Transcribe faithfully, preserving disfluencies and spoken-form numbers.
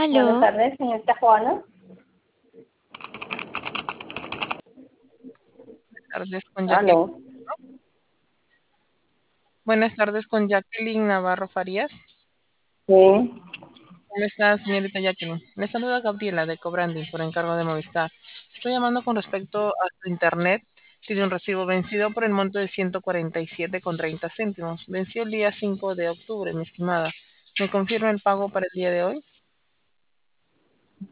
Buenas Aló, tardes, señorita Juana. Tardes con Jacqueline. Aló. Buenas tardes con Jacqueline Navarro Farías. Sí. ¿Cómo está, señorita Jacqueline? Le saluda Gabriela de Cobranding por encargo de Movistar. Estoy llamando con respecto a su internet. Tiene un recibo vencido por el monto de ciento cuarenta y siete con treinta céntimos. Venció el día cinco de octubre, mi estimada. ¿Me confirma el pago para el día de hoy?